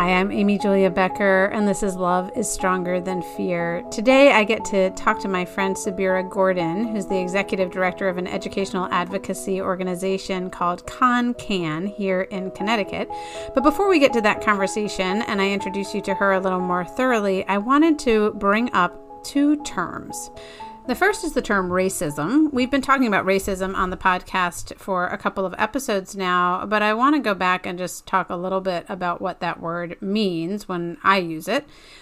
Hi, I'm Amy Julia Becker, and this is Love is Stronger Than Fear. Today, I get to talk to my friend Sabira Gordon, who's the executive director of an educational advocacy organization called CON-CAN here in Connecticut. But before we get to that conversation, and I introduce you to her a little more thoroughly, I wanted to bring up two terms. The first is the term racism. We've been talking about racism on the podcast for a couple of episodes now, but I want to go back and just talk a little bit about what that word means when I use it.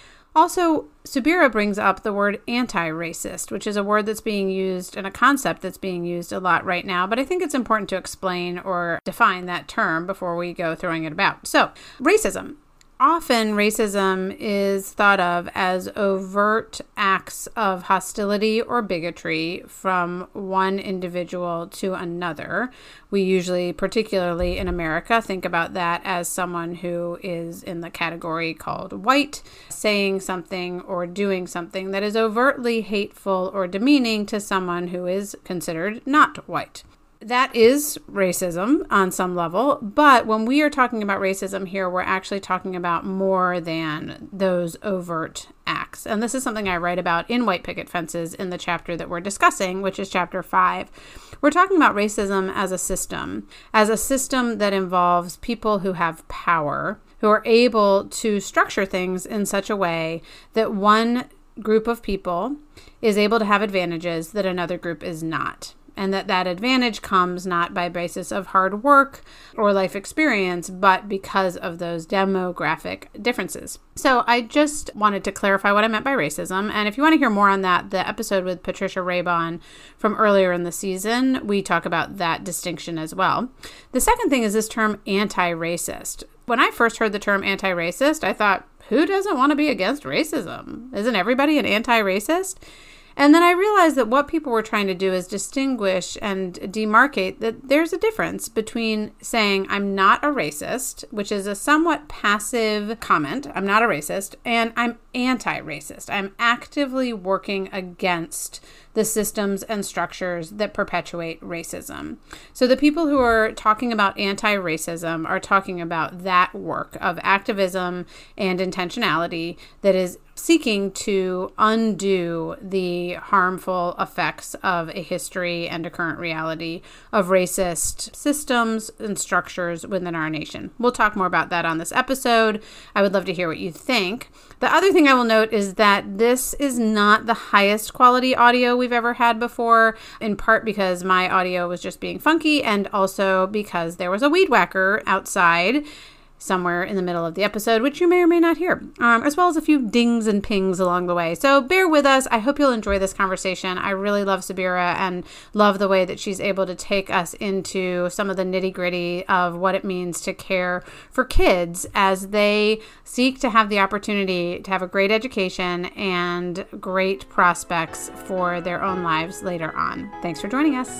Also, Sabira brings up the word anti-racist, which is a word that's being used and a concept that's being used a lot right now, but I think it's important to explain or define that term before we go throwing it about. So, racism. Often, racism is thought of as overt acts of hostility or bigotry from one individual to another. We usually, particularly in America, think about that as someone who is in the category called white, saying something or doing something that is overtly hateful or demeaning to someone who is considered not white. That is racism on some level, but when we are talking about racism here, we're actually talking about more than those overt acts. And this is something I write about in White Picket Fences in the chapter that we're discussing, which is chapter 5. We're talking about racism as a system that involves people who have power, who are able to structure things in such a way that one group of people is able to have advantages that another group is not. And that advantage comes not by basis of hard work or life experience, but because of those demographic differences. So I just wanted to clarify what I meant by racism. And if you want to hear more on that, the episode with Patricia Raybon from earlier in the season, we talk about that distinction as well. The second thing is this term anti-racist. When I first heard the term anti-racist, I thought, who doesn't want to be against racism? Isn't everybody an anti-racist? And then I realized that what people were trying to do is distinguish and demarcate that there's a difference between saying I'm not a racist, which is a somewhat passive comment, I'm not a racist, and I'm anti-racist. I'm actively working against the systems and structures that perpetuate racism. So the people who are talking about anti-racism are talking about that work of activism and intentionality that is seeking to undo the harmful effects of a history and a current reality of racist systems and structures within our nation. We'll talk more about that on this episode. I would love to hear what you think. The other thing I will note is that this is not the highest quality audio we've ever had before, in part because my audio was just being funky and also because there was a weed whacker outside somewhere in the middle of the episode, which you may or may not hear, as well as a few dings and pings along the way. So bear with us. I hope you'll enjoy this conversation. I really love Sabira and love the way that she's able to take us into some of the nitty-gritty of what it means to care for kids as they seek to have the opportunity to have a great education and great prospects for their own lives later on. Thanks for joining us.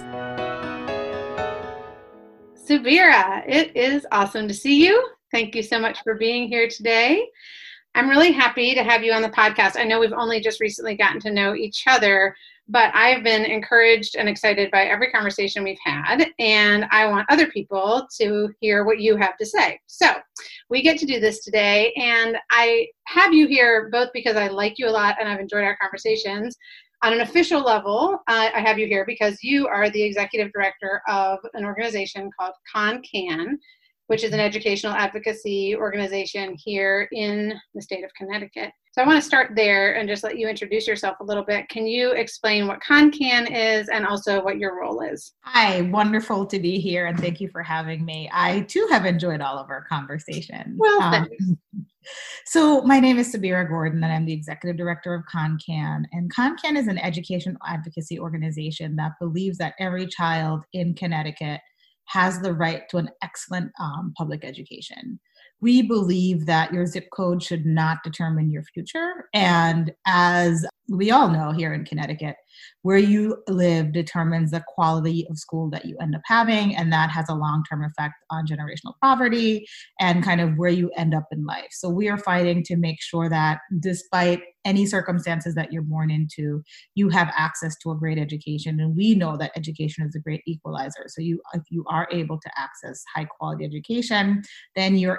Sabira, it is awesome to see you. Thank you so much for being here today. I'm really happy to have you on the podcast. I know we've only just recently gotten to know each other, but I've been encouraged and excited by every conversation we've had, and I want other people to hear what you have to say. So we get to do this today, and I have you here both because I like you a lot and I've enjoyed our conversations. On an official level, I have you here because you are the executive director of an organization called CON-CAN, which is an educational advocacy organization here in the state of Connecticut. So I want to start there and just let you introduce yourself a little bit. Can you explain what CON-CAN is and also what your role is? Hi, wonderful to be here, and thank you for having me. I too have enjoyed all of our conversations. Well, thanks. So my name is Sabira Gordon, and I'm the executive director of CON-CAN. And CON-CAN is an educational advocacy organization that believes that every child in Connecticut has the right to an excellent public education. We believe that your zip code should not determine your future. And as we all know here in Connecticut, where you live determines the quality of school that you end up having, and that has a long-term effect on generational poverty and kind of where you end up in life. So we are fighting to make sure that despite any circumstances that you're born into, you have access to a great education. And we know that education is a great equalizer. So if you are able to access high quality education, then you're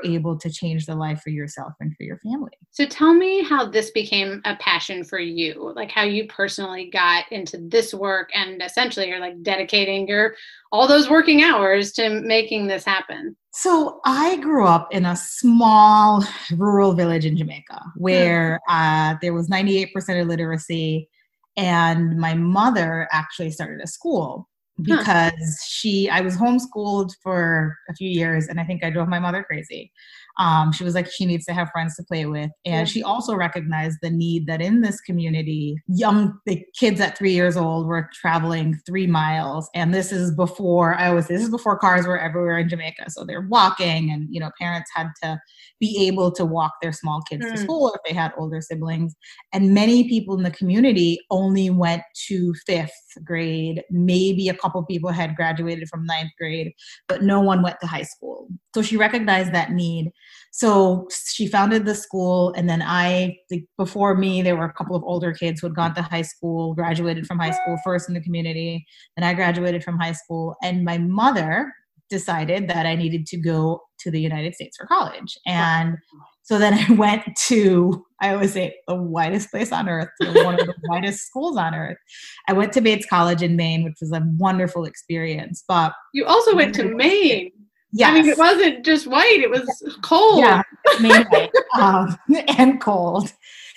able to change the life for yourself and for your family. So tell me how this became a passion for you, like how you personally got into this work and essentially you're like dedicating all those working hours to making this happen. So I grew up in a small rural village in Jamaica where there was 98% illiteracy, and my mother actually started a school because I was homeschooled for a few years, and I think I drove my mother crazy. She was like, she needs to have friends to play with. And she also recognized the need that in this community, the kids at 3 years old were traveling 3 miles. And this is before cars were everywhere in Jamaica. So they're walking, and, parents had to be able to walk their small kids to school if they had older siblings. And many people in the community only went to 5th grade. Maybe a couple people had graduated from 9th grade, but no one went to high school. So she recognized that need. So she founded the school, and then before me, there were a couple of older kids who had gone to high school, graduated from high school first in the community. Then I graduated from high school, and my mother decided that I needed to go to the United States for college. And so then I went to, I always say, the whitest place on earth, one of the whitest schools on earth. I went to Bates College in Maine, which was a wonderful experience. But you also went to Maine. Yes. I mean, it wasn't just white, it was cold. Yeah, Maine white, and cold.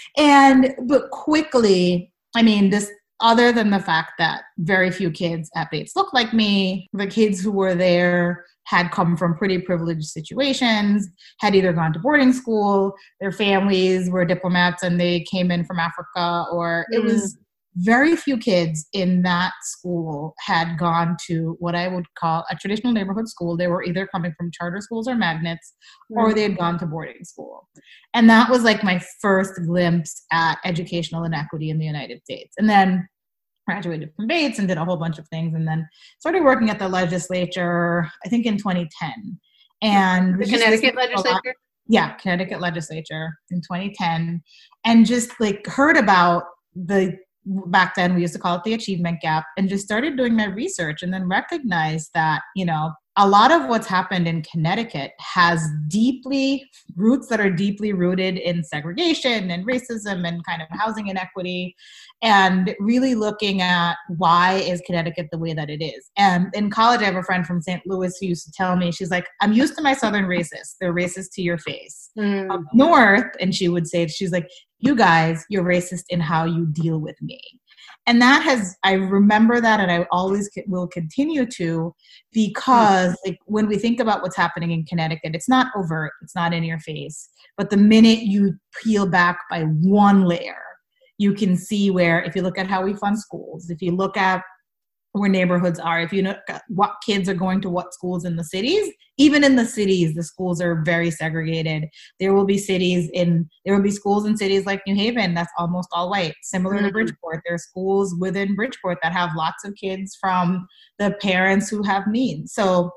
But quickly, other than the fact that very few kids at Bates looked like me, the kids who were there had come from pretty privileged situations, had either gone to boarding school, their families were diplomats and they came in from Africa, or it was very few kids in that school had gone to what I would call a traditional neighborhood school. They were either coming from charter schools or magnets, or they had gone to boarding school. And that was like my first glimpse at educational inequity in the United States. And then graduated from Bates and did a whole bunch of things, and then started working at the legislature, I think in 2010. And the Connecticut legislature? Yeah, Connecticut legislature in 2010. And just heard about back then we used to call it the achievement gap, and just started doing my research, and then recognized that, a lot of what's happened in Connecticut has roots that are deeply rooted in segregation and racism and kind of housing inequity, and really looking at why is Connecticut the way that it is. And in college, I have a friend from St. Louis who used to tell me, she's like, I'm used to my Southern racists. They're racist to your face. Up north, and she would say, she's like, you guys, you're racist in how you deal with me. And I remember that, and I always will continue to, because when we think about what's happening in Connecticut, it's not overt, it's not in your face. But the minute you peel back by one layer, you can see where, if you look at how we fund schools, if you look at where neighborhoods are, if you know what kids are going to what schools in the cities, even in the cities, the schools are very segregated. There will be schools in cities like New Haven that's almost all white. Similar to Bridgeport, there are schools within Bridgeport that have lots of kids from the parents who have means. So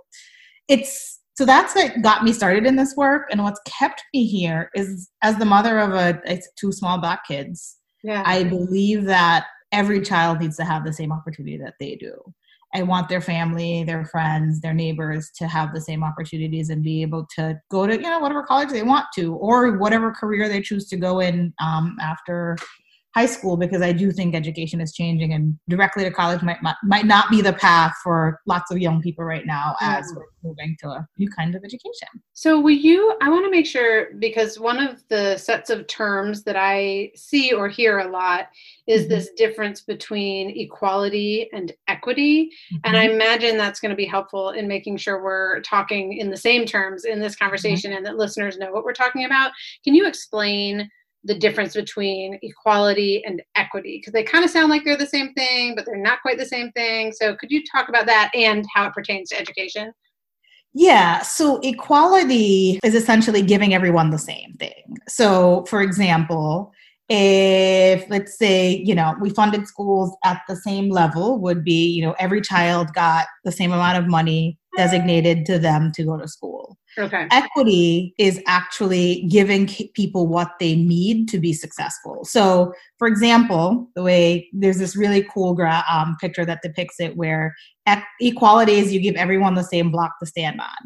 that's what got me started in this work. And what's kept me here is, as the mother of 2 small Black kids, I believe that every child needs to have the same opportunity that they do. I want their family, their friends, their neighbors to have the same opportunities and be able to go to, whatever college they want to, or whatever career they choose to go in after high school, because I do think education is changing, and directly to college might not be the path for lots of young people right now as we're moving to a new kind of education. So I want to make sure, because one of the sets of terms that I see or hear a lot is this difference between equality and equity. And I imagine that's going to be helpful in making sure we're talking in the same terms in this conversation and that listeners know what we're talking about. Can you explain the difference between equality and equity? Because they kind of sound like they're the same thing, but they're not quite the same thing. So could you talk about that and how it pertains to education? Yeah, so equality is essentially giving everyone the same thing. So, for example, if, let's say, we funded schools at the same level, would be, every child got the same amount of money designated to them to go to school. Okay. Equity is actually giving people what they need to be successful. So, for example, there's this really cool picture that depicts it, where equality is you give everyone the same block to stand on.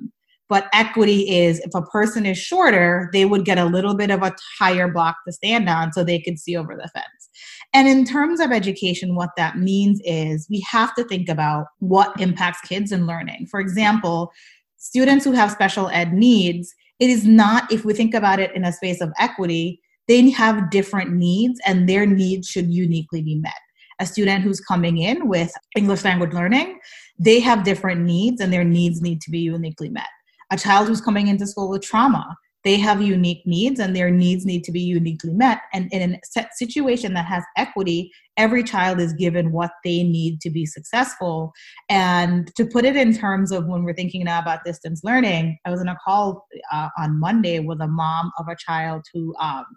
But equity is if a person is shorter, they would get a little bit of a higher block to stand on so they could see over the fence. And in terms of education, what that means is we have to think about what impacts kids in learning. For example, students who have special ed needs, it is not, if we think about it in a space of equity, they have different needs and their needs should uniquely be met. A student who's coming in with English language learning, they have different needs and their needs need to be uniquely met. A child who's coming into school with trauma, they have unique needs and their needs need to be uniquely met. And in a situation that has equity, every child is given what they need to be successful. And to put it in terms of when we're thinking now about distance learning, I was on a call on Monday with a mom of a child who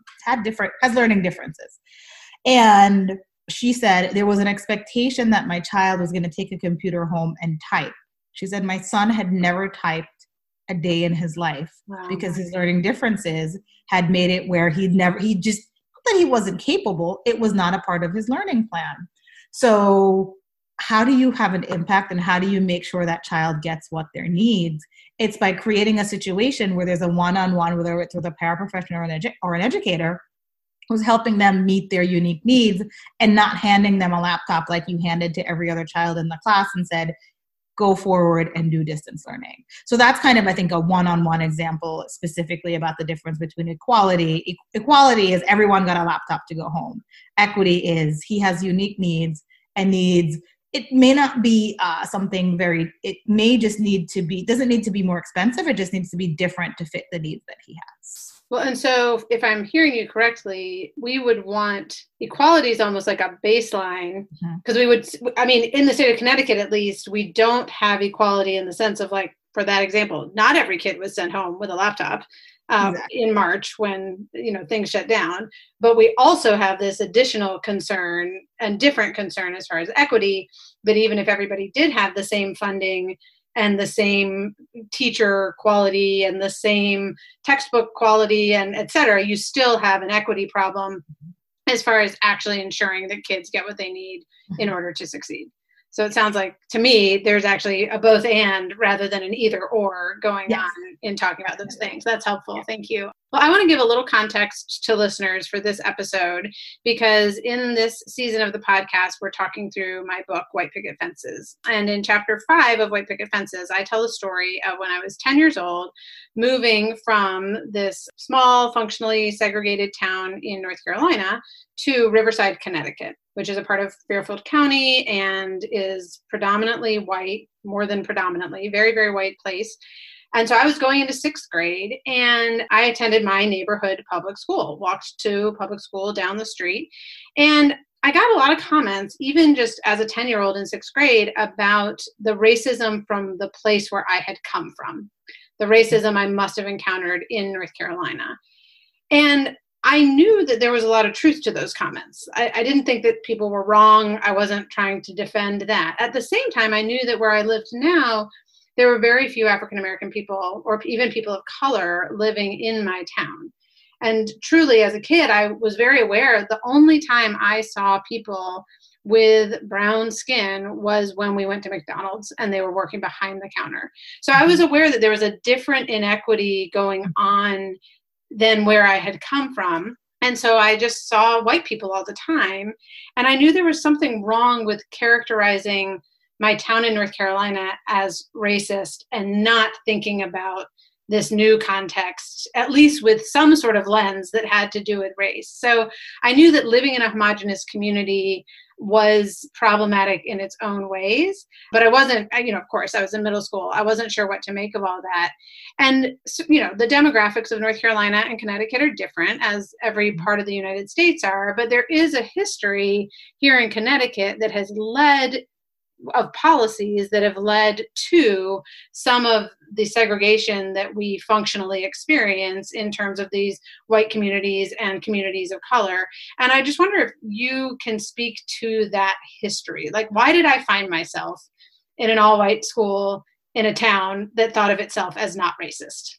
has learning differences. And she said there was an expectation that my child was going to take a computer home and type. She said my son had never typed a day in his life because his learning differences had made it where not that he wasn't capable, it was not a part of his learning plan. So how do you have an impact and how do you make sure that child gets what their needs? It's by creating a situation where there's a one-on-one, whether it's with a paraprofessional or an educator, who's helping them meet their unique needs and not handing them a laptop like you handed to every other child in the class and said, go forward and do distance learning. So that's kind of, I think, a one-on-one example specifically about the difference between equality. Equality is everyone got a laptop to go home. Equity is he has unique needs and needs. It may not be it may just doesn't need to be more expensive. It just needs to be different to fit the needs that he has. Well, and so if I'm hearing you correctly, we would want equality is almost like a baseline because in the state of Connecticut, at least, we don't have equality in the sense of like, for that example, not every kid was sent home with a laptop in March when, things shut down. But we also have this additional concern and different concern as far as equity, that even if everybody did have the same funding and the same teacher quality and the same textbook quality and et cetera, you still have an equity problem as far as actually ensuring that kids get what they need in order to succeed. So it sounds like, to me, there's actually a both and rather than an either or going on in talking about those things. That's helpful. Thank you. Well, I want to give a little context to listeners for this episode, because in this season of the podcast, we're talking through my book, White Picket Fences. And in chapter 5 of White Picket Fences, I tell the story of when I was 10 years old, moving from this small, functionally segregated town in North Carolina to Riverside, Connecticut, which is a part of Fairfield County and is predominantly white, more than predominantly, very, very white place. And so I was going into 6th grade and I attended my neighborhood public school, walked to public school down the street. And I got a lot of comments, even just as a 10-year-old in 6th grade, about the racism from the place where I had come from, the racism I must have encountered in North Carolina. And I knew that there was a lot of truth to those comments. I didn't think that people were wrong. I wasn't trying to defend that. At the same time, I knew that where I lived now, there were very few African-American people or even people of color living in my town. And truly, as a kid, I was very aware the only time I saw people with brown skin was when we went to McDonald's and they were working behind the counter. So I was aware that there was a different inequity going on than where I had come from. And so I just saw white people all the time. And I knew there was something wrong with characterizing my town in North Carolina as racist and not thinking about this new context, at least with some sort of lens that had to do with race. So I knew that living in a homogenous community was problematic in its own ways, but I wasn't, of course, I was in middle school. I wasn't sure what to make of all that. And, the demographics of North Carolina and Connecticut are different, as every part of the United States are, but there is a history here in Connecticut that has led of policies that have led to some of the segregation that we functionally experience in terms of these white communities and communities of color. And I just wonder if you can speak to that history. Like, why did I find myself in an all-white school in a town that thought of itself as not racist?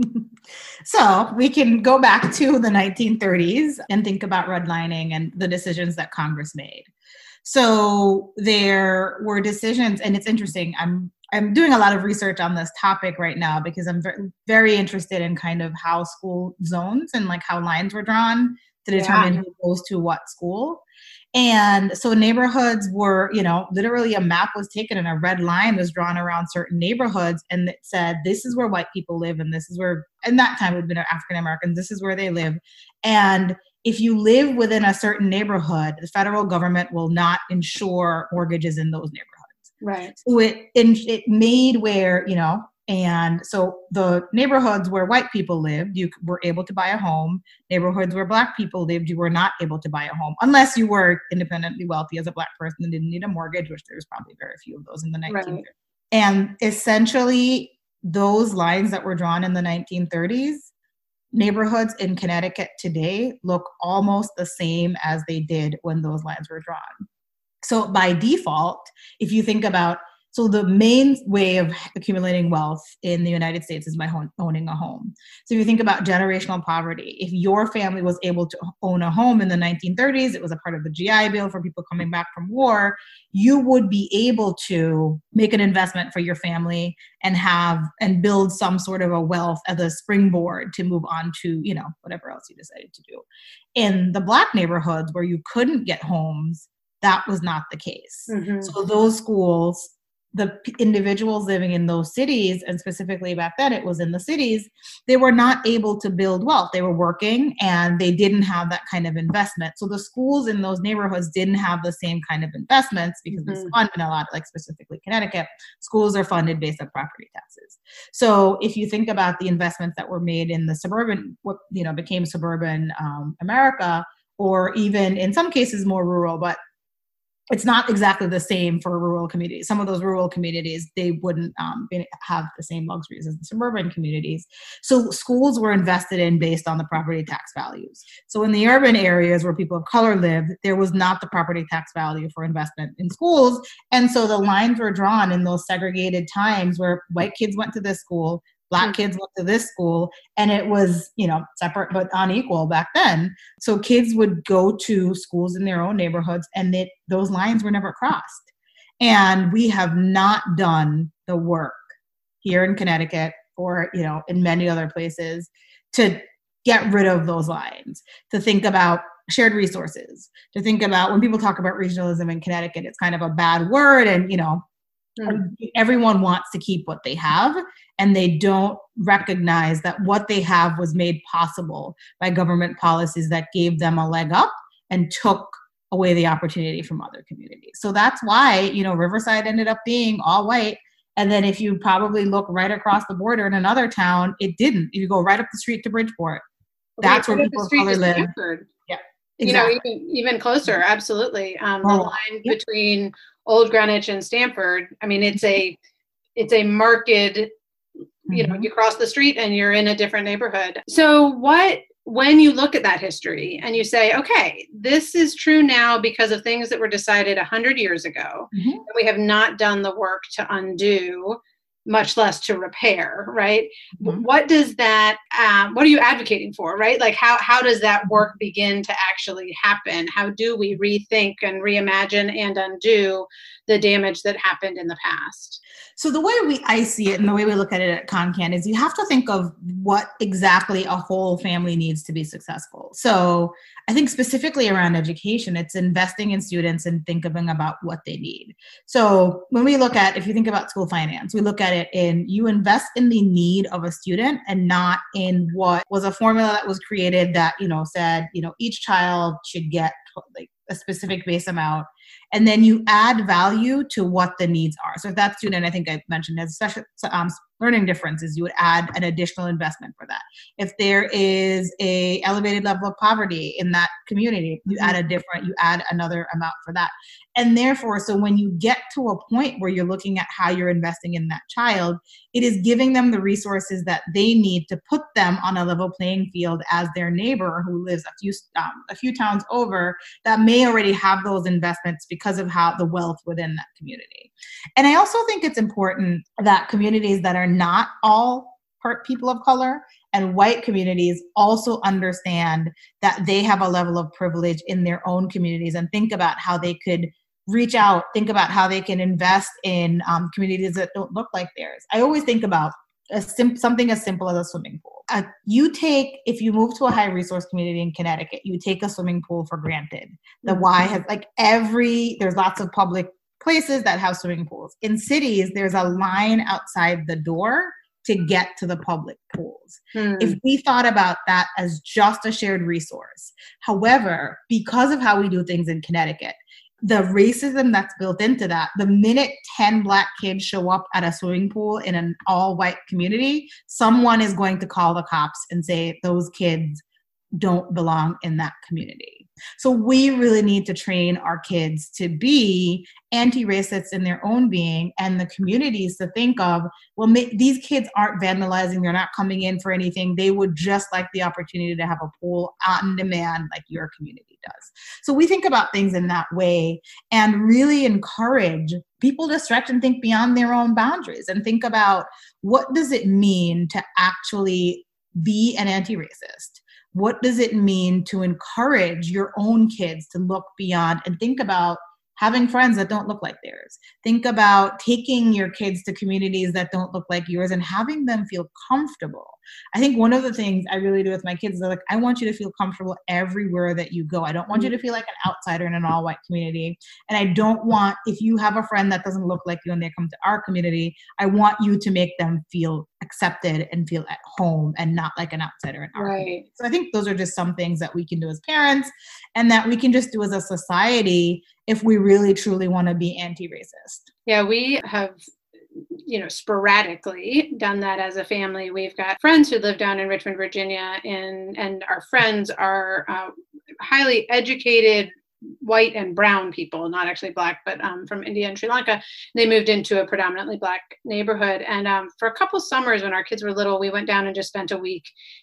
So we can go back to the 1930s and think about redlining and the decisions that Congress made. So there were decisions, and it's interesting. I'm doing a lot of research on this topic right now because I'm very interested in kind of how school zones and like how lines were drawn to determine who goes to what school. And so neighborhoods were, literally a map was taken and a red line was drawn around certain neighborhoods, and it said, this is where white people live, and this is where, and that time it would have been African Americans, this is where they live. And if you live within a certain neighborhood, the federal government will not insure mortgages in those neighborhoods. Right. So it made where, and so the neighborhoods where white people lived, you were able to buy a home. Neighborhoods where black people lived, you were not able to buy a home unless you were independently wealthy as a black person and didn't need a mortgage, which there's probably very few of those in the 1930s. Right. And essentially, those lines that were drawn in the 1930s, neighborhoods in Connecticut today look almost the same as they did when those lines were drawn. So by default, if you think about, so the main way of accumulating wealth in the United States is by owning a home. So if you think about generational poverty, if your family was able to own a home in the 1930s, it was a part of the GI Bill for people coming back from war, you would be able to make an investment for your family and build some sort of a wealth as a springboard to move on to, whatever else you decided to do. In the black neighborhoods where you couldn't get homes, that was not the case. Mm-hmm. So those schools, the individuals living in those cities, and specifically back then it was in the cities, they were not able to build wealth. They were working and they didn't have that kind of investment. So the schools in those neighborhoods didn't have the same kind of investments because it's funded a lot, like specifically Connecticut, schools are funded based on property taxes. So if you think about the investments that were made in the suburban, what became suburban America, or even in some cases more rural, but it's not exactly the same for rural communities. Some of those rural communities, they wouldn't have the same luxuries as the suburban communities. So schools were invested in based on the property tax values. So in the urban areas where people of color lived, there was not the property tax value for investment in schools. And so the lines were drawn in those segregated times where white kids went to this school, Black kids went to this school, and it was, separate but unequal back then. So kids would go to schools in their own neighborhoods, and those lines were never crossed. And we have not done the work here in Connecticut or, in many other places to get rid of those lines, to think about shared resources, to think about when people talk about regionalism in Connecticut, it's kind of a bad word, and, everyone wants to keep what they have, and they don't recognize that what they have was made possible by government policies that gave them a leg up and took away the opportunity from other communities. So that's why, Riverside ended up being all white. And then if you probably look right across the border in another town, it didn't. If you go right up the street to Bridgeport, that's where people of color live. Yeah, exactly. Even closer, absolutely. The line between Old Greenwich and Stamford, I mean, it's a marked, you cross the street and you're in a different neighborhood. So when you look at that history and you say, okay, this is true now because of things that were decided 100 years ago, and we have not done the work to undo, much less to repair, right? What does that, what are you advocating for, right? Like how does that work begin to actually happen? How do we rethink and reimagine and undo the damage that happened in the past? So the way I see it and the way we look at it at ConCan is you have to think of what exactly a whole family needs to be successful. So I think specifically around education, it's investing in students and thinking about what they need. So when we look at, if you think about school finance, we look at it in you invest in the need of a student and not in what was a formula that was created that, said, each child should get like a specific base amount. And then you add value to what the needs are. So if that student, I think I mentioned, has special learning differences, you would add an additional investment for that. If there is a elevated level of poverty in that community, you add another amount for that. And therefore, so when you get to a point where you're looking at how you're investing in that child, it is giving them the resources that they need to put them on a level playing field as their neighbor who lives a few towns over that may already have those investments because of how the wealth within that community. And I also think it's important that communities that are not all people of color and white communities also understand that they have a level of privilege in their own communities and think about how they could reach out, think about how they can invest in communities that don't look like theirs. I always think about something as simple as a swimming pool. If you move to a high resource community in Connecticut, you take a swimming pool for granted. The Y has there's lots of public places that have swimming pools. In cities, there's a line outside the door to get to the public pools. If we thought about that as just a shared resource. However, because of how we do things in Connecticut, the racism that's built into that, the minute 10 Black kids show up at a swimming pool in an all-white community, someone is going to call the cops and say those kids don't belong in that community. So we really need to train our kids to be anti-racist in their own being, and the communities to think of, well, these kids aren't vandalizing, they're not coming in for anything. They would just like the opportunity to have a pool on demand like your community does. So we think about things in that way and really encourage people to stretch and think beyond their own boundaries and think about, what does it mean to actually be an anti-racist? What does it mean to encourage your own kids to look beyond and think about having friends that don't look like theirs? Think about taking your kids to communities that don't look like yours and having them feel comfortable. I think one of the things I really do with my kids is like, I want you to feel comfortable everywhere that you go. I don't want you to feel like an outsider in an all-white community. And I don't want, if you have a friend that doesn't look like you and they come to our community, I want you to make them feel accepted and feel at home and not like an outsider in our community. So I think those are just some things that we can do as parents and that we can just do as a society if we really truly want to be anti-racist. Yeah, we have sporadically done that as a family. We've got friends who live down in Richmond, Virginia, and our friends are highly educated white and brown people, not actually Black, but from India and Sri Lanka. They moved into a predominantly Black neighborhood. And for a couple summers when our kids were little, we went down and just spent a week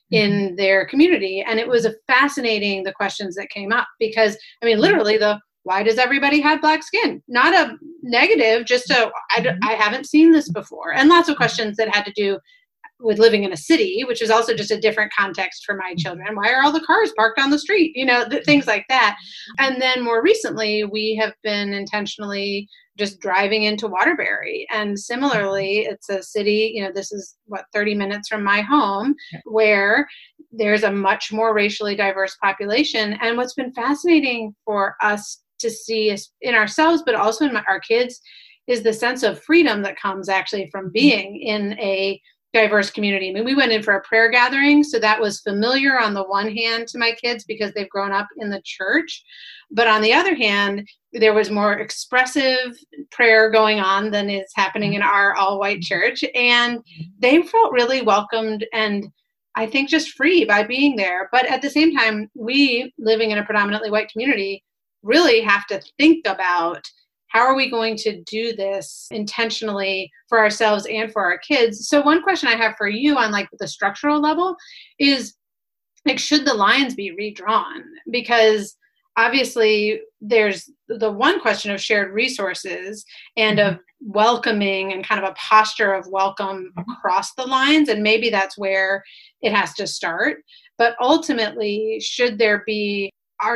in their community. And it was fascinating, the questions that came up, because, I mean, literally why does everybody have Black skin? Not a negative, just I haven't seen this before. And lots of questions that had to do with living in a city, which is also just a different context for my children. Why are all the cars parked on the street? Things like that. And then more recently, we have been intentionally just driving into Waterbury. And similarly, it's a city, this is 30 minutes from my home, where there's a much more racially diverse population. And what's been fascinating for us to see in ourselves, but also in our kids, is the sense of freedom that comes actually from being in a diverse community. I mean, we went in for a prayer gathering, so that was familiar on the one hand to my kids because they've grown up in the church. But on the other hand, there was more expressive prayer going on than is happening in our all-white church. And they felt really welcomed and I think just free by being there. But at the same time, we, living in a predominantly white community, really have to think about, how are we going to do this intentionally for ourselves and for our kids? So one question I have for you on the structural level is, should the lines be redrawn? Because obviously there's the one question of shared resources and of welcoming and kind of a posture of welcome across the lines. And maybe that's where it has to start. But ultimately, should there be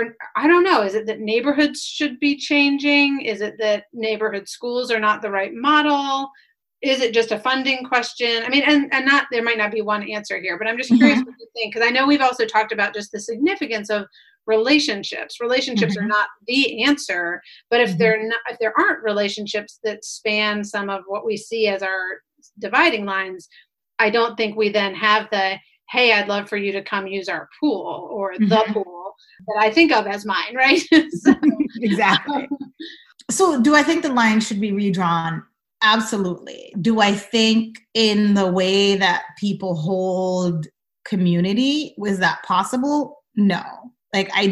I don't know, is it that neighborhoods should be changing? Is it that neighborhood schools are not the right model? Is it just a funding question? I mean, and not, there might not be one answer here, but I'm just curious what you think, because I know we've also talked about just the significance of relationships. Relationships are not the answer, but if there aren't relationships that span some of what we see as our dividing lines, I don't think we then have hey, I'd love for you to come use our pool, or the pool that I think of as mine, right? Exactly. So do I think the line should be redrawn? Absolutely. Do I think in the way that people hold community, was that possible? No. I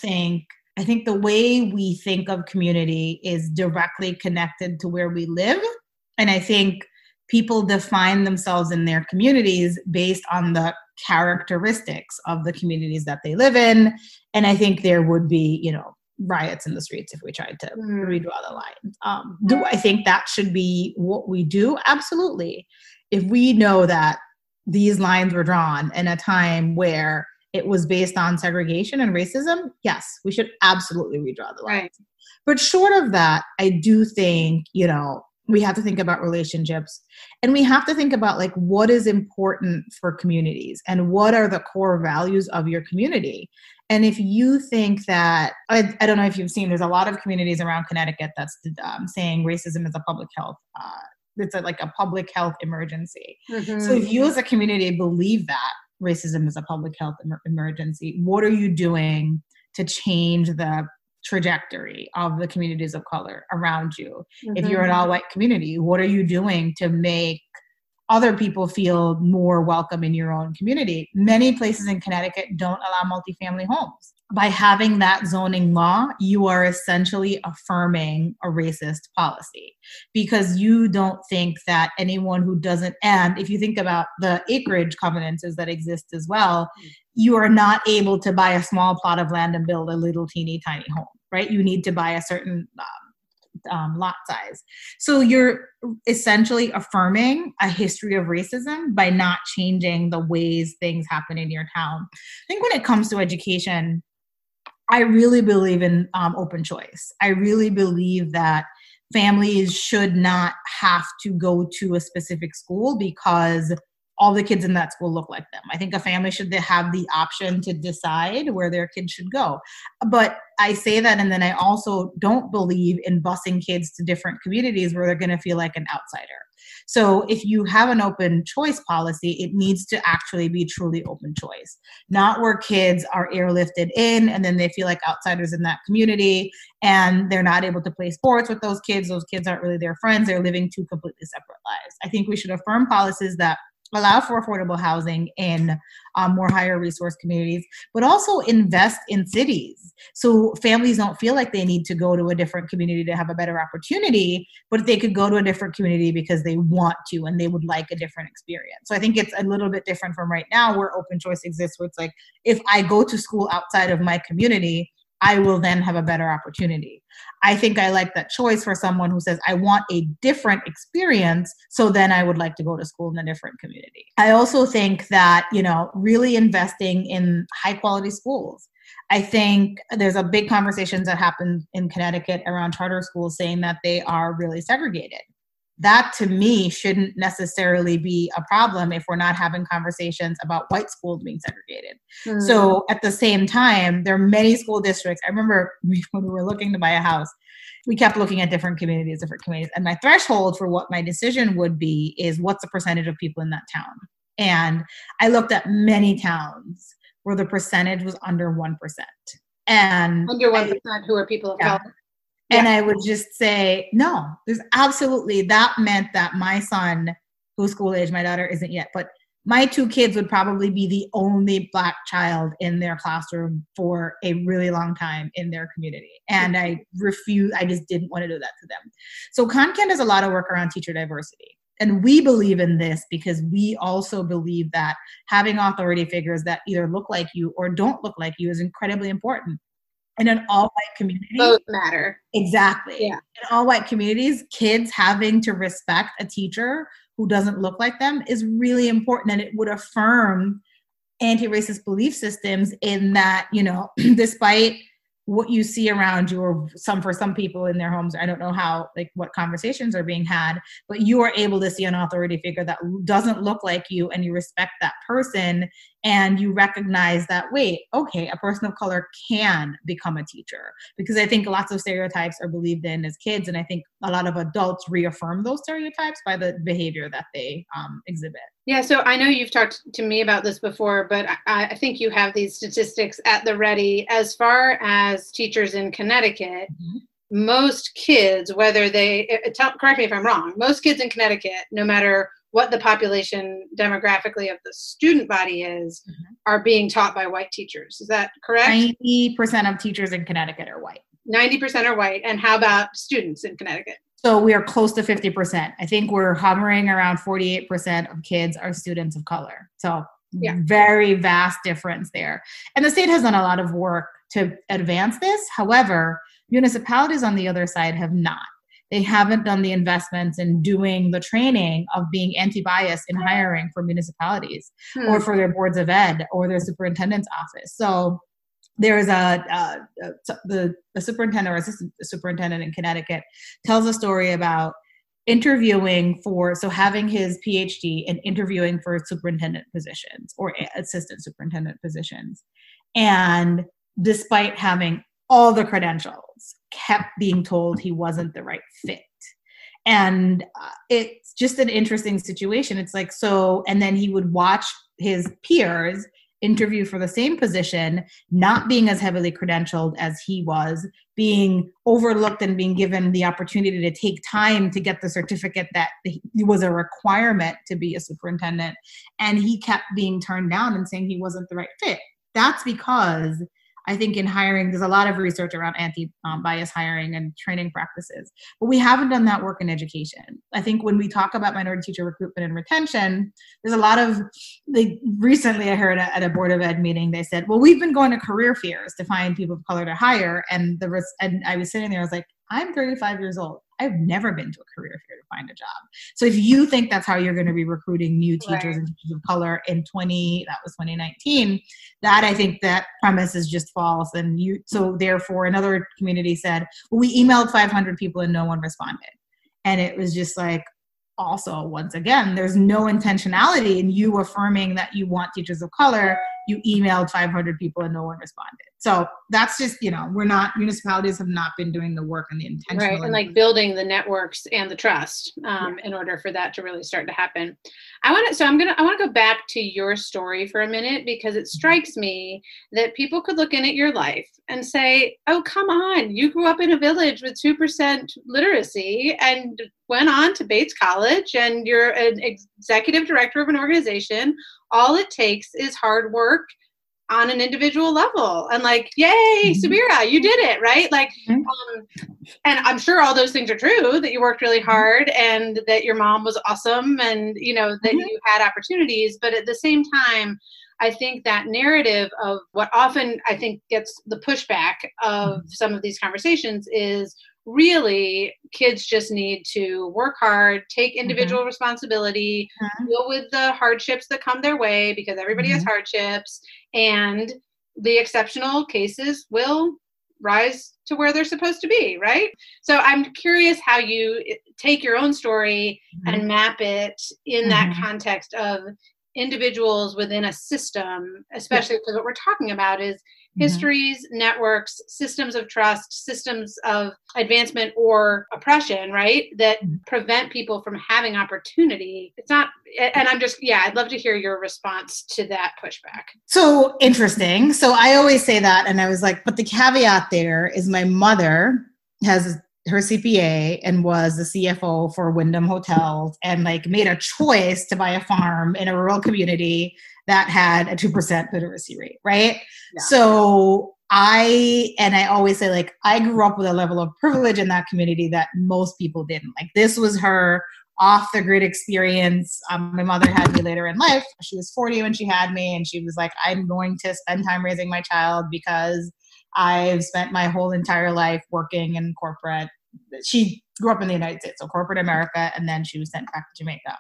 think the way we think of community is directly connected to where we live. And I think people define themselves in their communities based on the characteristics of the communities that they live in. And I think there would be, riots in the streets if we tried to redraw the lines. Do I think that should be what we do? Absolutely. If we know that these lines were drawn in a time where it was based on segregation and racism, yes, we should absolutely redraw the lines. Right. But short of that, I do think, we have to think about relationships, and we have to think about like what is important for communities and what are the core values of your community. And if you think that, I don't know if you've seen, there's a lot of communities around Connecticut that's saying racism is a public health, it's like a public health emergency. Mm-hmm. So if you as a community believe that racism is a public health emergency, what are you doing to change the trajectory of the communities of color around you? Mm-hmm. If you're an all-white community, what are you doing to make other people feel more welcome in your own community? Many places in Connecticut don't allow multifamily homes. By having that zoning law, you are essentially affirming a racist policy, because you don't think that anyone who doesn't, and if you think about the acreage covenances that exist as well, you are not able to buy a small plot of land and build a little teeny tiny home, right? You need to buy a certain lot size. So you're essentially affirming a history of racism by not changing the ways things happen in your town. I think when it comes to education, I really believe in open choice. I really believe that families should not have to go to a specific school because all the kids in that school look like them. I think a family should have the option to decide where their kids should go. But I say that, and then I also don't believe in busing kids to different communities where they're going to feel like an outsider. So if you have an open choice policy, it needs to actually be truly open choice, not where kids are airlifted in and then they feel like outsiders in that community and they're not able to play sports with those kids. Those kids aren't really their friends. They're living two completely separate lives. I think we should affirm policies that allow for affordable housing in more higher resource communities, but also invest in cities. So families don't feel like they need to go to a different community to have a better opportunity, but they could go to a different community because they want to and they would like a different experience. So I think it's a little bit different from right now where open choice exists, where it's like, if I go to school outside of my community, I will then have a better opportunity. I think I like that choice for someone who says, I want a different experience, so then I would like to go to school in a different community. I also think that, really investing in high quality schools. I think there's a big conversation that happened in Connecticut around charter schools saying that they are really segregated. That to me shouldn't necessarily be a problem if we're not having conversations about white schools being segregated. Mm. So at the same time, there are many school districts. I remember when we were looking to buy a house, we kept looking at different communities. And my threshold for what my decision would be is what's the percentage of people in that town. And I looked at many towns where the percentage was under 1%. And under 1% who are people of color. And I would just say, no, there's absolutely, that meant that my son, who's school age, my daughter isn't yet, but my two kids would probably be the only Black child in their classroom for a really long time in their community. And I just didn't want to do that to them. So ConCan does a lot of work around teacher diversity. And we believe in this because we also believe that having authority figures that either look like you or don't look like you is incredibly important. In an all-white community, both matter. Exactly. Yeah. In all-white communities, kids having to respect a teacher who doesn't look like them is really important, and it would affirm anti-racist belief systems in that, despite what you see around you, or for some people in their homes, I don't know how, what conversations are being had, but you are able to see an authority figure that doesn't look like you, and you respect that person, and you recognize that, wait, okay, a person of color can become a teacher. Because I think lots of stereotypes are believed in as kids, and I think a lot of adults reaffirm those stereotypes by the behavior that they exhibit. Yeah, so I know you've talked to me about this before, but I think you have these statistics at the ready. As far as teachers in Connecticut, mm-hmm. Most kids, correct me if I'm wrong, most kids in Connecticut, no matter what the population demographically of the student body is, mm-hmm. are being taught by white teachers. Is that correct? 90% of teachers in Connecticut are white. 90% are white. And how about students in Connecticut? So we are close to 50%. I think we're hovering around 48% of kids are students of color. So very vast difference there. And the state has done a lot of work to advance this. However, municipalities on the other side have not. they haven't done the investments in doing the training of being anti-bias in hiring for municipalities or for their boards of ed or their superintendent's office. So there's the superintendent or assistant superintendent in Connecticut tells a story about having his PhD and interviewing for superintendent positions or assistant superintendent positions. And despite having all the credentials, kept being told he wasn't the right fit. And it's just an interesting situation. It's like, so, and then he would watch his peers interview for the same position, not being as heavily credentialed as he was, being overlooked and being given the opportunity to take time to get the certificate that was a requirement to be a superintendent. And he kept being turned down and saying he wasn't the right fit. That's because I think in hiring, there's a lot of research around anti-bias hiring and training practices, but we haven't done that work in education. I think when we talk about minority teacher recruitment and retention, there's a lot of, recently I heard at a Board of Ed meeting, they said, well, we've been going to career fairs to find people of color to hire. And I was sitting there, I was like, I'm 35 years old. I've never been to a career fair to find a job. So if you think that's how you're going to be recruiting new teachers and teachers of color in 2019, that I think that premise is just false. And so therefore another community said, well, we emailed 500 people and no one responded. And it was just like, also, once again, there's no intentionality in you affirming that you want teachers of color. You emailed 500 people and no one responded. So that's just, municipalities have not been doing the work and the intentional. Right, and like building the networks and the trust in order for that to really start to happen. I want to go back to your story for a minute, because it strikes me that people could look in at your life and say, oh, come on, you grew up in a village with 2% literacy and went on to Bates College and you're an executive director of an organization. All it takes is hard work on an individual level, and like, yay, Subira, you did it, right? Like, and I'm sure all those things are true, that you worked really hard and that your mom was awesome and, that you had opportunities. But at the same time, I think that narrative of what often I think gets the pushback of some of these conversations is really kids just need to work hard, take individual responsibility, deal with the hardships that come their way, because everybody has hardships, and the exceptional cases will rise to where they're supposed to be, right? So I'm curious how you take your own story and map it in that context of individuals within a system, especially because what we're talking about is histories, networks, systems of trust, systems of advancement or oppression, right? That prevent people from having opportunity. It's not, and I'd love to hear your response to that pushback. So interesting. So I always say that, and I was like, but the caveat there is my mother has her CPA and was the CFO for Wyndham Hotels and like made a choice to buy a farm in a rural community that had a 2% literacy rate, right? Yeah. So I always say, like, I grew up with a level of privilege in that community that most people didn't. Like, this was her off the grid experience. My mother had me later in life. She was 40 when she had me, and she was like, I'm going to spend time raising my child because I've spent my whole entire life working in corporate. She grew up in the United States, so corporate America, and then she was sent back to Jamaica.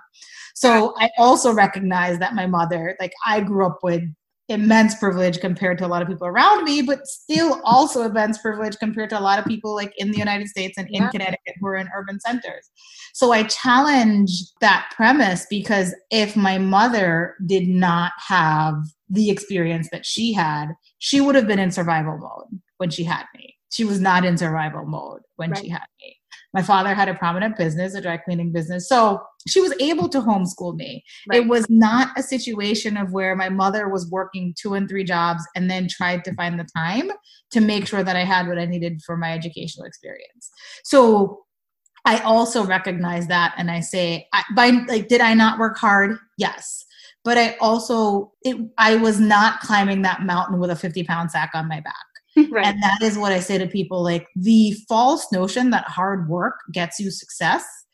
So I also recognize that my mother, like, I grew up with immense privilege compared to a lot of people around me, but still also immense privilege compared to a lot of people like in the United States and in Connecticut who are in urban centers. So I challenge that premise, because if my mother did not have the experience that she had, she would have been in survival mode when she had me. She was not in survival mode when she had me. My father had a prominent business, a dry cleaning business. So she was able to homeschool me. Right. It was not a situation of where my mother was working 2 and 3 jobs and then tried to find the time to make sure that I had what I needed for my educational experience. So I also recognize that. And I say, did I not work hard? Yes. But I was not climbing that mountain with a 50-pound sack on my back. Right. And that is what I say to people, like, the false notion that hard work gets you success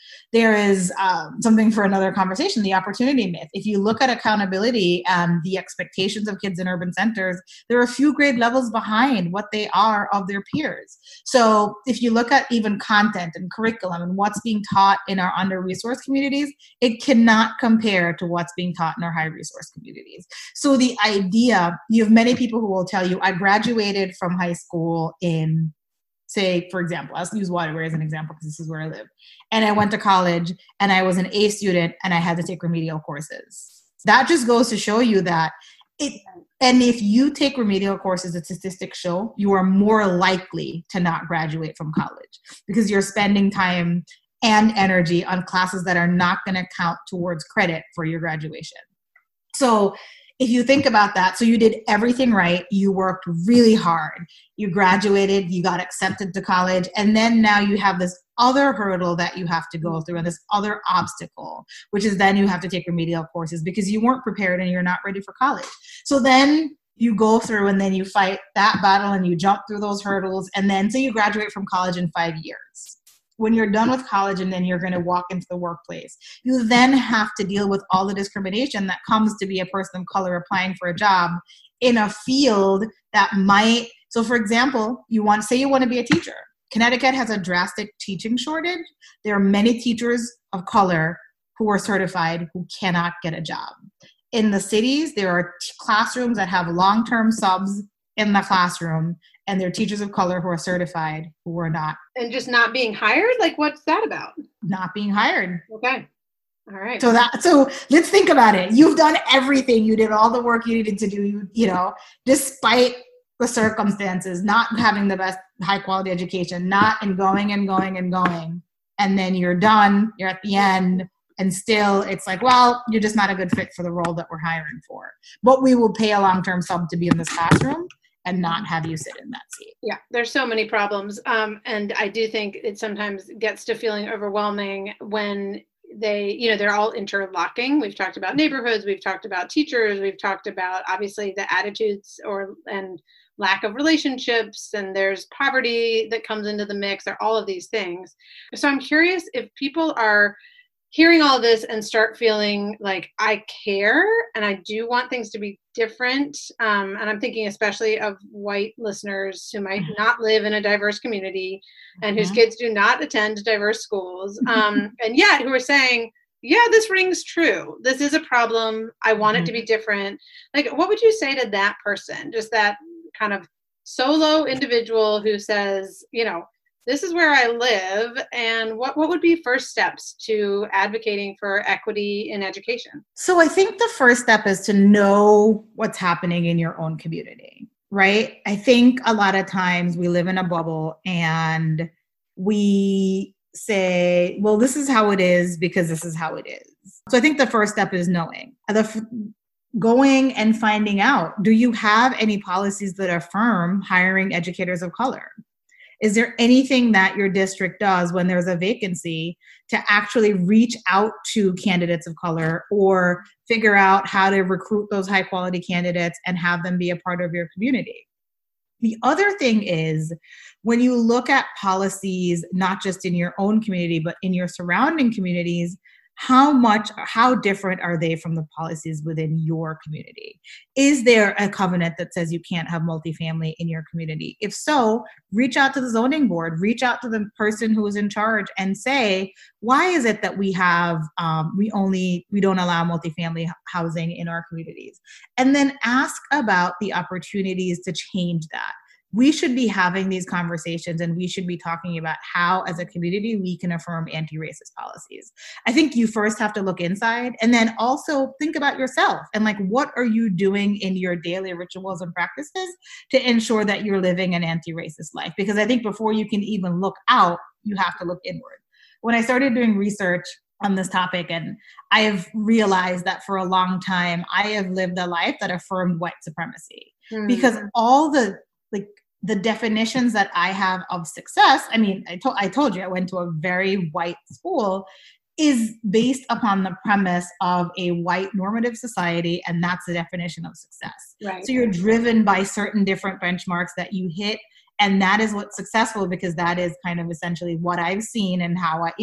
There is something for another conversation, the opportunity myth. If you look at accountability and the expectations of kids in urban centers, they're a few grade levels behind what they are of their peers. So if you look at even content and curriculum and what's being taught in our under-resourced communities, it cannot compare to what's being taught in our high-resource communities. So the idea, you have many people who will tell you, I graduated from high school in, say, for example, I'll use Waterbury as an example because this is where I live. And I went to college and I was an A student and I had to take remedial courses. That just goes to show you that and if you take remedial courses, the statistics show you are more likely to not graduate from college because you're spending time and energy on classes that are not going to count towards credit for your graduation. So if you think about that, so you did everything right, you worked really hard, you graduated, you got accepted to college, and then now you have this other hurdle that you have to go through and this other obstacle, which is then you have to take remedial courses because you weren't prepared and you're not ready for college. So then you go through and then you fight that battle and you jump through those hurdles, and then say you graduate from college in 5 years. When you're done with college and then you're going to walk into the workplace, you then have to deal with all the discrimination that comes to be a person of color applying for a job in a field that might, so for example, you want to be a teacher. Connecticut has a drastic teaching shortage. There are many teachers of color who are certified who cannot get a job. In the cities, there are classrooms that have long-term subs in the classroom, and they're teachers of color who are certified who are not. And just not being hired? Like, what's that about? Not being hired. Okay. All right. So let's think about it. You've done everything. You did all the work you needed to do, despite the circumstances, not having the best high quality education, and going. And then you're done, you're at the end, and still it's like, well, you're just not a good fit for the role that we're hiring for. But we will pay a long-term sub to be in this classroom and not have you sit in that seat. Yeah, there's so many problems. And I do think it sometimes gets to feeling overwhelming when they're all interlocking. We've talked about neighborhoods, we've talked about teachers, we've talked about obviously the attitudes and lack of relationships, and there's poverty that comes into the mix, or all of these things. So I'm curious if people are hearing all this and start feeling like, I care and I do want things to be different. And I'm thinking especially of white listeners who might not live in a diverse community and whose kids do not attend diverse schools. And yet who are saying, yeah, this rings true. This is a problem. I want it to be different. Like, what would you say to that person? Just that kind of solo individual who says, this is where I live, and what would be first steps to advocating for equity in education? So I think the first step is to know what's happening in your own community, right? I think a lot of times we live in a bubble and we say, well, this is how it is because this is how it is. So I think the first step is knowing. Going and finding out, do you have any policies that affirm hiring educators of color? Is there anything that your district does when there's a vacancy to actually reach out to candidates of color or figure out how to recruit those high quality candidates and have them be a part of your community? The other thing is when you look at policies, not just in your own community, but in your surrounding communities, how different are they from the policies within your community? Is there a covenant that says you can't have multifamily in your community? If so, reach out to the zoning board, reach out to the person who is in charge and say, why is it that we don't allow multifamily housing in our communities? And then ask about the opportunities to change that. We should be having these conversations and we should be talking about how, as a community, we can affirm anti-racist policies. I think you first have to look inside and then also think about yourself and what are you doing in your daily rituals and practices to ensure that you're living an anti-racist life? Because I think before you can even look out, you have to look inward. When I started doing research on this topic, and I have realized that for a long time, I have lived a life that affirmed white supremacy because all the definitions that I have of success, I told you I went to a very white school, is based upon the premise of a white normative society, and that's the definition of success. Right. So you're driven by certain different benchmarks that you hit, and that is what's successful because that is kind of essentially what I've seen and how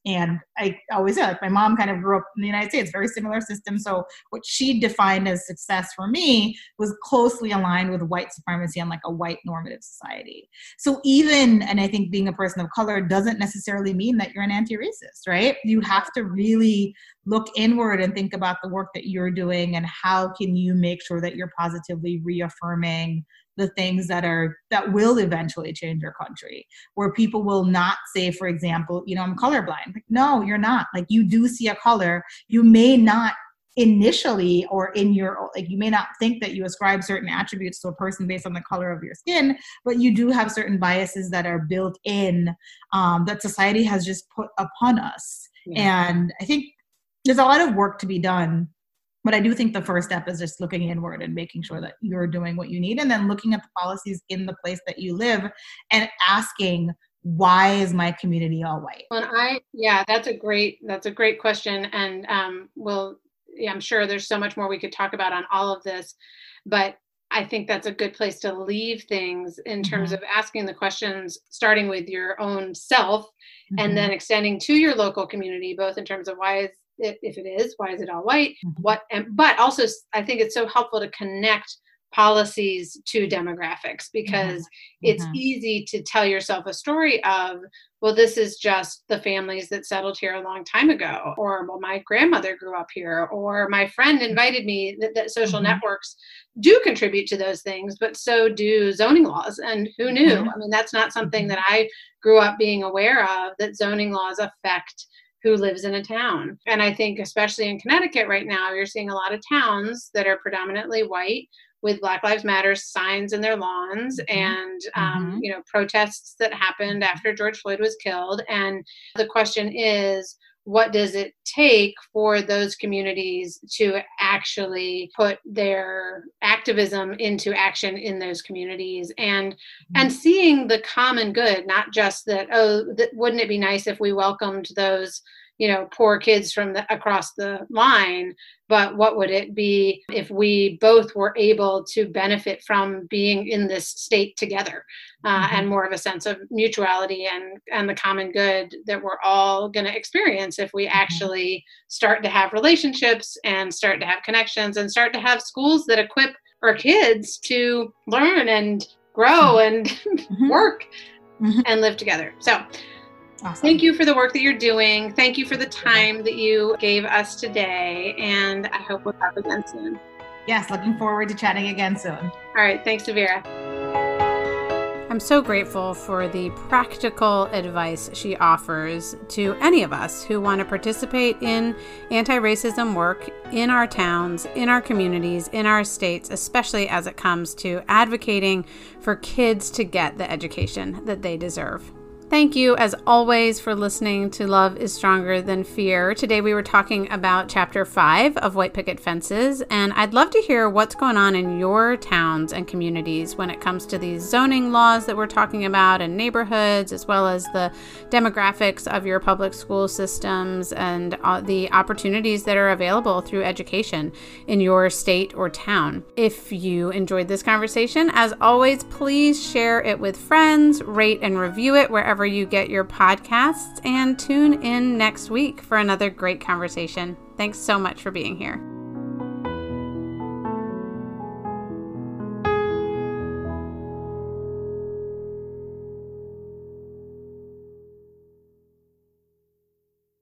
And I always say, like, my mom kind of grew up in the United States, very similar system. So what she defined as success for me was closely aligned with white supremacy and like a white normative society. So even, and I think being a person of color doesn't necessarily mean that you're an anti-racist, right? You have to really look inward and think about the work that you're doing and how can you make sure that you're positively reaffirming the things that will eventually change your country, where people will not say, for example, I'm colorblind. Like, no, you're not. Like, you do see a color. You may not initially, or you may not think that you ascribe certain attributes to a person based on the color of your skin, but you do have certain biases that are built in, that society has just put upon us. Yeah. And I think there's a lot of work to be done. But I do think the first step is just looking inward and making sure that you're doing what you need, and then looking at the policies in the place that you live and asking, why is my community all white? That's a great question. And I'm sure there's so much more we could talk about on all of this, but I think that's a good place to leave things in terms of asking the questions, starting with your own self, and then extending to your local community, both in terms of why is it all white? But also I think it's so helpful to connect policies to demographics, because it's easy to tell yourself a story of, well, this is just the families that settled here a long time ago, or, well, my grandmother grew up here, or my friend invited me. That social networks do contribute to those things, but so do zoning laws. And who knew? I mean, that's not something that I grew up being aware of, that zoning laws affect who lives in a town. And I think especially in Connecticut right now, you're seeing a lot of towns that are predominantly white with Black Lives Matter signs in their lawns, and protests that happened after George Floyd was killed. And the question is, what does it take for those communities to actually put their activism into action in those communities, and seeing the common good, not just that, wouldn't it be nice if we welcomed those poor kids from across the line, but what would it be if we both were able to benefit from being in this state together, and more of a sense of mutuality and the common good that we're all going to experience if we actually start to have relationships and start to have connections and start to have schools that equip our kids to learn and grow and work and live together. So awesome. Thank you for the work that you're doing. Thank you for the time that you gave us today. And I hope we'll talk again soon. Yes, looking forward to chatting again soon. All right. Thanks, Severa. I'm so grateful for the practical advice she offers to any of us who want to participate in anti-racism work in our towns, in our communities, in our states, especially as it comes to advocating for kids to get the education that they deserve. Thank you, as always, for listening to Love is Stronger Than Fear. Today we were talking about Chapter 5 of White Picket Fences, and I'd love to hear what's going on in your towns and communities when it comes to these zoning laws that we're talking about and neighborhoods, as well as the demographics of your public school systems and the opportunities that are available through education in your state or town. If you enjoyed this conversation, as always, please share it with friends, rate and review it wherever you get your podcasts, and tune in next week for another great conversation. Thanks so much for being here.